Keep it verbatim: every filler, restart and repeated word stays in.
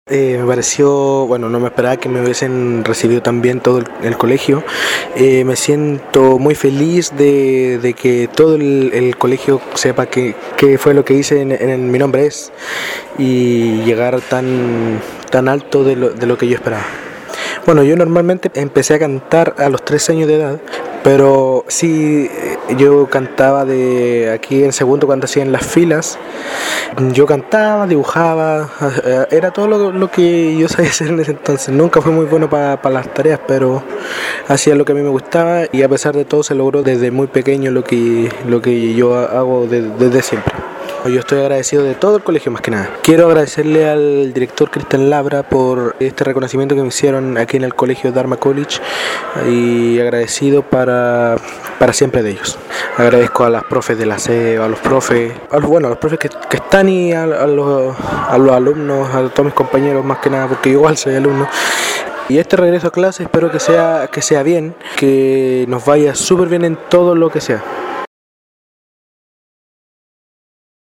Eh, me pareció, bueno, no me esperaba que me hubiesen recibido tan bien todo el, el colegio. Eh, me siento muy feliz de, de que todo el, el colegio sepa que, que fue lo que hice en, en Mi Nombre Es, y llegar tan, tan alto de lo, de lo que yo esperaba. Bueno, yo normalmente empecé a cantar a los tres años de edad, pero sí, yo cantaba de aquí en segundo cuando hacían las filas. Yo cantaba, dibujaba, era todo lo, lo que yo sabía hacer en ese entonces. Nunca fui muy bueno para pa las tareas, pero hacía lo que a mí me gustaba, y a pesar de todo se logró desde muy pequeño lo que, lo que yo hago de, desde siempre. Yo estoy agradecido de todo el colegio, más que nada. Quiero agradecerle al director Cristian Labra por este reconocimiento que me hicieron aquí en el colegio Dharma College, y agradecido para, para siempre de ellos. Agradezco a las profes de la C E O, a los profes, a los, bueno, a los profes que, que están, y a, a, los, a los alumnos, a todos mis compañeros, más que nada porque yo igual soy alumno. Y este regreso a clase espero que sea, que sea bien, que nos vaya súper bien en todo lo que sea.